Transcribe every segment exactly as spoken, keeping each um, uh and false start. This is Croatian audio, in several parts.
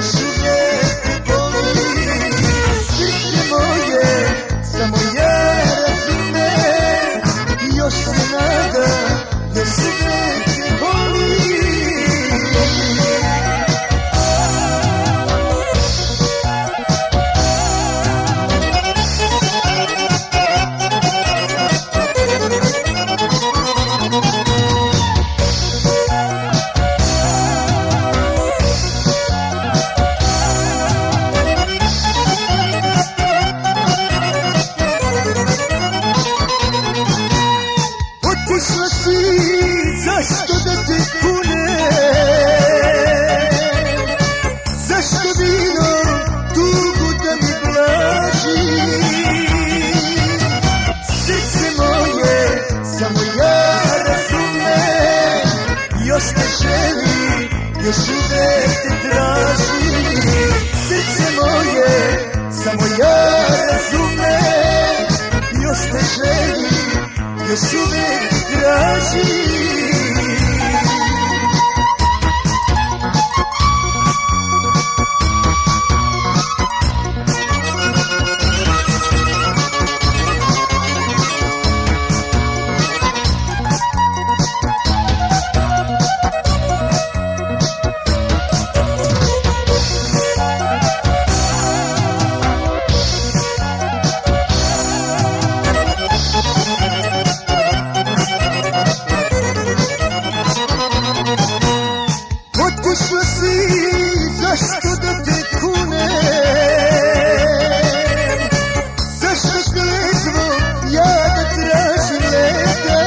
još uvijek te boli. Srce moje, samo ja razumem, još se nada, još uvijek te boli. Otišla si, zašto da te kunem? Zašto vino tugu da mi blaži? Srce moje, samo ja razumem, još te želi, još uvijek te traži. Srce moje, samo ja razumem, još te želi, još uvijek te traži. Otišla si, zašto da te kunem? Zašto kletvo ja da tražim leta?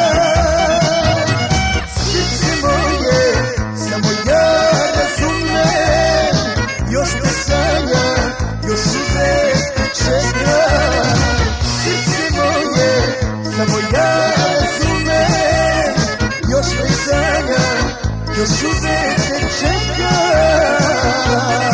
Srce moje, samo ja razumem, još te sanja, još uvijek te čeka. Srce moje, samo ja razumem, još te sanja, još uvijek te čeka.